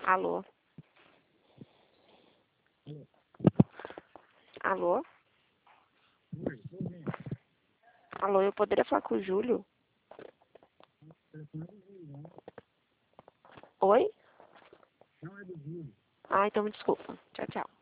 Alô? Alô? Alô, eu poderia falar com o Júlio? Oi? Ah, então me desculpa. Tchau, tchau.